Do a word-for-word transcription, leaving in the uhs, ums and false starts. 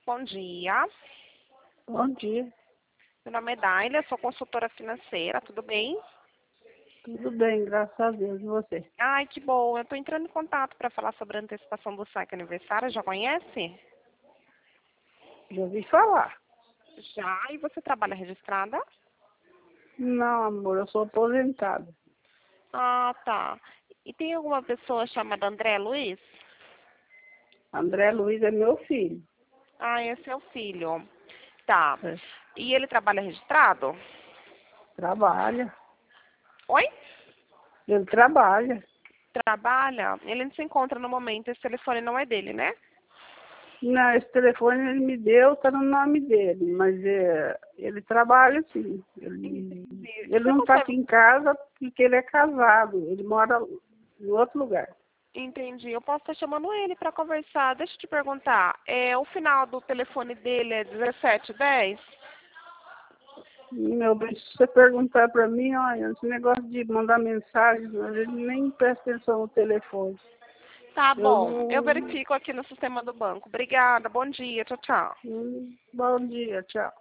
bom dia. Bom dia. Meu nome é Daila, sou consultora financeira, tudo bem? Tudo bem, graças a Deus. E você? Ai, que bom. Eu estou entrando em contato para falar sobre a antecipação do saque aniversário. Já conhece? Já ouvi falar. Já. E você trabalha registrada? Não, amor, eu sou aposentada. Ah, tá. E tem alguma pessoa chamada André Luiz? André Luiz é meu filho. Ah, esse é o filho. Tá. É, E ele trabalha registrado? trabalha. Oi? Ele trabalha. Trabalha? Ele não se encontra no momento, esse telefone não é dele, né? Não, esse telefone ele me deu, tá no nome dele, mas é, ele trabalha sim. Ele, Entendi. ele Você não está consegue... aqui em casa porque ele é casado. Ele mora em outro lugar. Entendi. Eu posso estar chamando ele para conversar. Deixa eu te perguntar. É, o final do telefone dele é dezessete dez? Meu bem, se você perguntar para mim, olha, esse negócio de mandar mensagem, ele nem presta atenção no telefone. Tá Eu bom. Eu não. verifico aqui no sistema do banco. Obrigada. Bom dia. Tchau, tchau. Hum, Bom dia, tchau.